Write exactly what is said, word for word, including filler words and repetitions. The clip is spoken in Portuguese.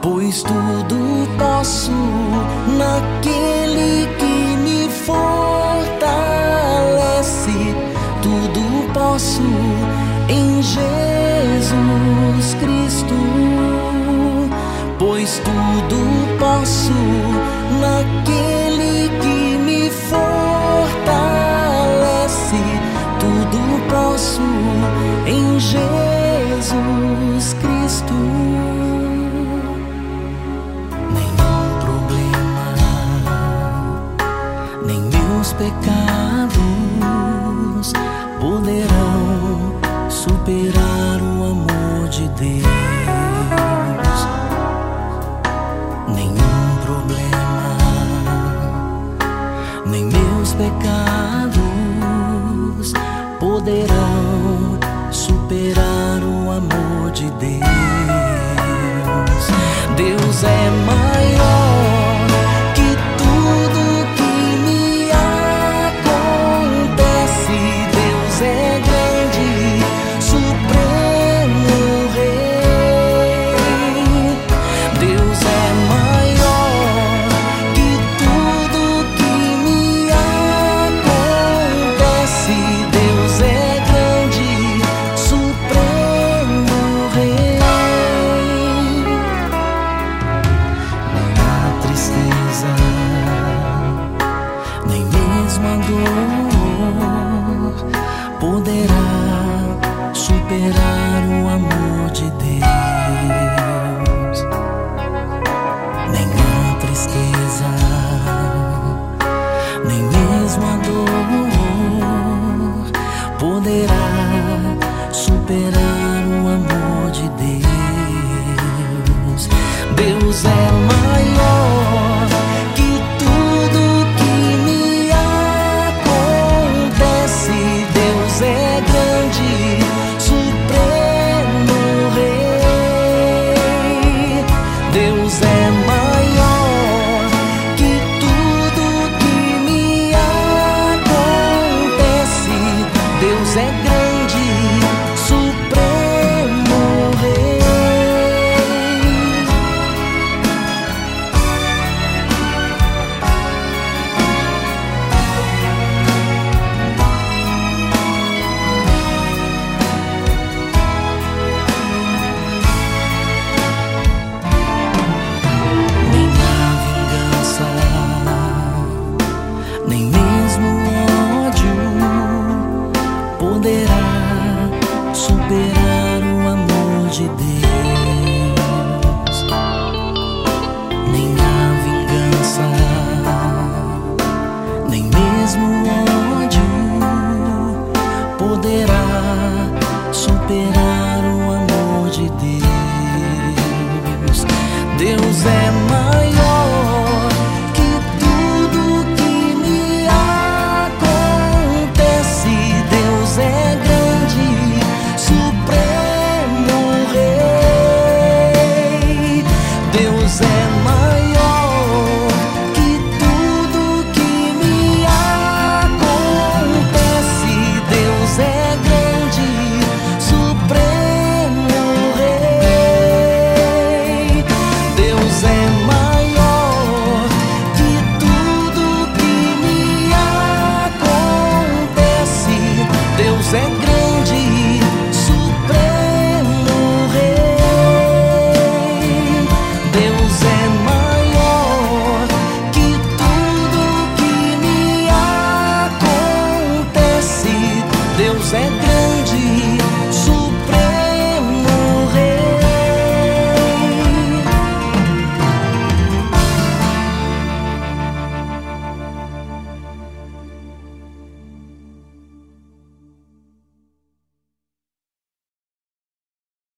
pois tudo posso naquele que me fortalece. Tudo posso em Jesus Cristo, pois tudo posso naquele que me fortalece. Tudo posso em Jesus Cristo. Nenhum problema, nem meus pecados poderão superar o amor de Deus. Nenhum problema, nem meus pecados poderão superar o amor de Deus. Deus é maior que tudo que me acontece. Deus é grande, supremo Rei. Deus é maior que tudo que me acontece. Deus é grande, supremo Rei. Nem a tristeza, nem mesmo a dor poderá superar o amor de Deus. Nem a tristeza, nem mesmo a dor poderá superar o amor de Deus. Deus é maior que tudo que me acontece. Deus é grande, supremo Rei. Deus é maior que tudo que me acontece. Deus é grande, supremo Rei. Nem a vingança, nem mesmo o ódio poderá superar o amor de Deus. Nem a vingança, nem mesmo o ódio poderá superar o amor de Deus. Deus é